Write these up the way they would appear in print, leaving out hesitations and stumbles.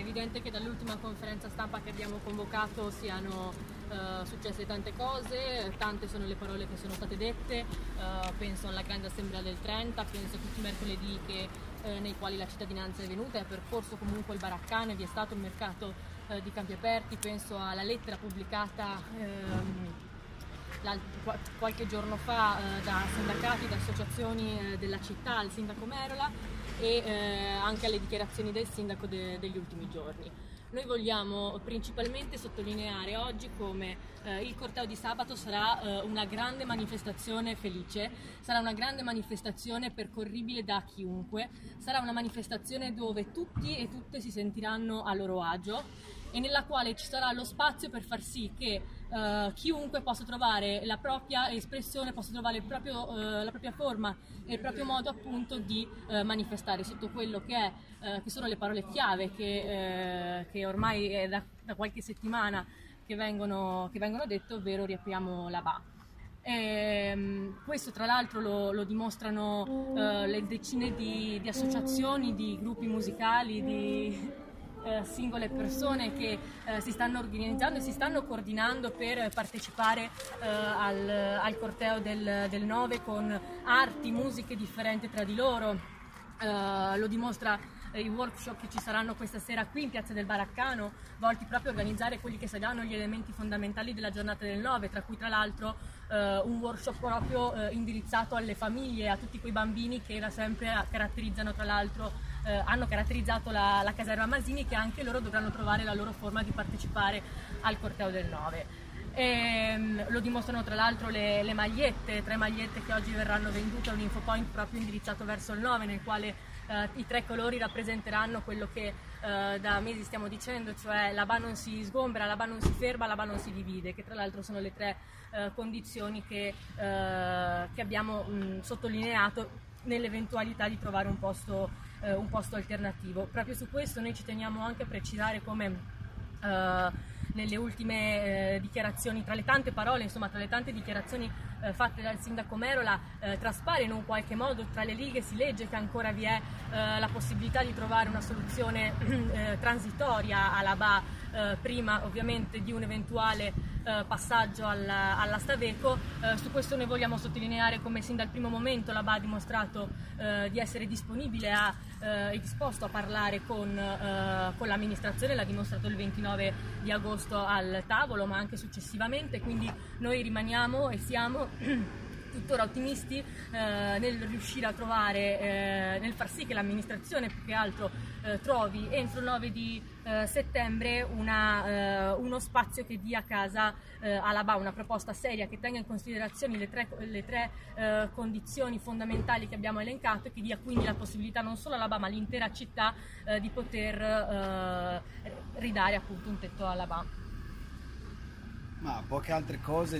evidente che dall'ultima conferenza stampa che abbiamo convocato siano successe tante cose, tante sono le parole che sono state dette, penso alla grande assemblea del 30, penso a tutti i mercoledì nei quali la cittadinanza è venuta e ha percorso comunque il Baraccane, vi è stato un mercato di campi aperti, penso alla lettera pubblicata qualche giorno fa da sindacati, da associazioni della città al sindaco Merola e anche alle dichiarazioni del sindaco degli ultimi giorni. Noi vogliamo principalmente sottolineare oggi come il corteo di sabato sarà una grande manifestazione felice, sarà una grande manifestazione percorribile da chiunque, sarà una manifestazione dove tutti e tutte si sentiranno a loro agio e nella quale ci sarà lo spazio per far sì che chiunque possa trovare la propria espressione, possa trovare la propria forma e il proprio modo appunto di manifestare sotto quello che sono le parole chiave che ormai è da qualche settimana che vengono dette, ovvero riapriamo la BA. Questo tra l'altro lo dimostrano le decine di associazioni, di gruppi musicali, di singole persone che si stanno organizzando e si stanno coordinando per partecipare al corteo del 9 con arti, musiche differenti tra di loro. Lo dimostra i workshop che ci saranno questa sera qui in Piazza del Baraccano, volti proprio a organizzare quelli che saranno gli elementi fondamentali della giornata del 9, tra cui tra l'altro un workshop proprio indirizzato alle famiglie, a tutti quei bambini che da sempre caratterizzano tra l'altro hanno caratterizzato la caserma Masini, che anche loro dovranno trovare la loro forma di partecipare al corteo del 9. Lo dimostrano tra l'altro le magliette, 3 magliette che oggi verranno vendute a un infopoint proprio indirizzato verso il 9, nel quale i 3 colori rappresenteranno quello che da mesi stiamo dicendo, cioè la BA non si sgombera, la BA non si ferma, la BA non si divide, che tra l'altro sono le 3 condizioni che abbiamo sottolineato nell'eventualità di trovare un posto alternativo. Proprio su questo noi ci teniamo anche a precisare come nelle ultime dichiarazioni, tra le tante parole, insomma tra le tante dichiarazioni fatte dal sindaco Merola, traspare in un qualche modo, tra le righe si legge che ancora vi è la possibilità di trovare una soluzione transitoria alla BA prima ovviamente di un eventuale passaggio alla Staveco. Su questo noi vogliamo sottolineare come sin dal primo momento la BA ha dimostrato di essere disponibile e disposto a parlare con l'amministrazione, l'ha dimostrato il 29 di agosto al tavolo, ma anche successivamente, quindi noi rimaniamo e siamo tuttora ottimisti nel riuscire a trovare, nel far sì che l'amministrazione più che altro trovi entro il 9 di settembre uno spazio che dia casa alla BA, una proposta seria che tenga in considerazione le tre condizioni fondamentali che abbiamo elencato e che dia quindi la possibilità non solo alla BA ma all'intera città di poter ridare appunto un tetto alla BA. Ma poche altre cose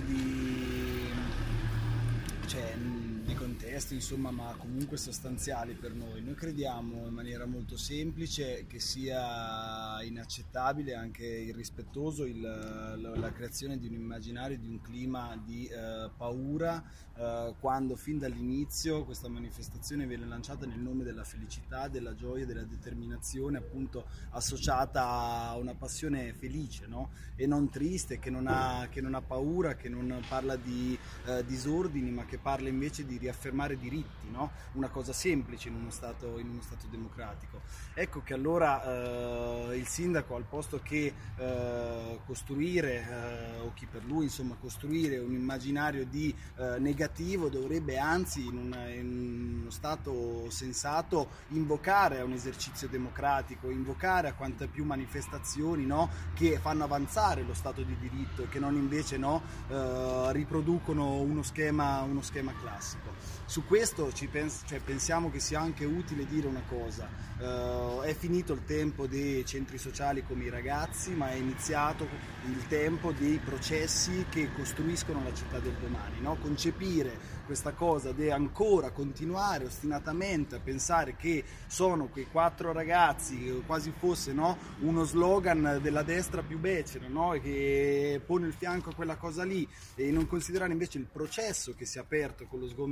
nei contesti, insomma, ma comunque sostanziali per noi. Noi crediamo in maniera molto semplice che sia inaccettabile, anche irrispettoso, la creazione di un immaginario, di un clima di paura, quando fin dall'inizio questa manifestazione viene lanciata nel nome della felicità, della gioia, della determinazione, appunto associata a una passione felice, no? E non triste, che non ha paura, che non parla di disordini, ma che parla invece di riaffermare diritti, no? Una cosa semplice in uno stato democratico. Ecco che allora il sindaco, al posto che costruire o chi per lui insomma costruire un immaginario di negativo, dovrebbe anzi in uno stato sensato invocare a un esercizio democratico, invocare a quante più manifestazioni, no? Che fanno avanzare lo stato di diritto e che non invece, no? Riproducono uno schema classico. Su questo pensiamo che sia anche utile dire una cosa: è finito il tempo dei centri sociali come i ragazzi, ma è iniziato il tempo dei processi che costruiscono la città del domani, no? Concepire questa cosa di ancora continuare ostinatamente a pensare che sono quei 4 ragazzi, quasi fosse, no? Uno slogan della destra più becera, no? E che pone il fianco a quella cosa lì, e non considerare invece il processo che si è aperto con lo sgombero di La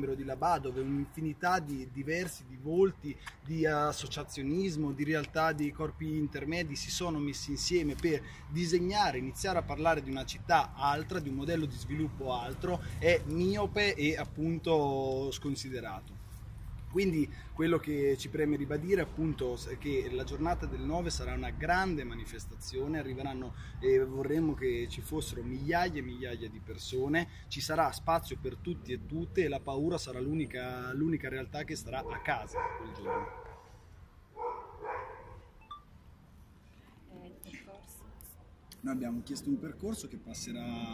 Rabat, dove un'infinità di diversi, di volti, di associazionismo, di realtà, di corpi intermedi si sono messi insieme per disegnare, iniziare a parlare di una città altra, di un modello di sviluppo altro, è miope e appunto sconsiderato. Quindi quello che ci preme ribadire appunto è che la giornata del 9 sarà una grande manifestazione, arriveranno e vorremmo che ci fossero migliaia e migliaia di persone, ci sarà spazio per tutti e tutte e la paura sarà l'unica realtà che starà a casa quel giorno. Noi abbiamo chiesto un percorso che passerà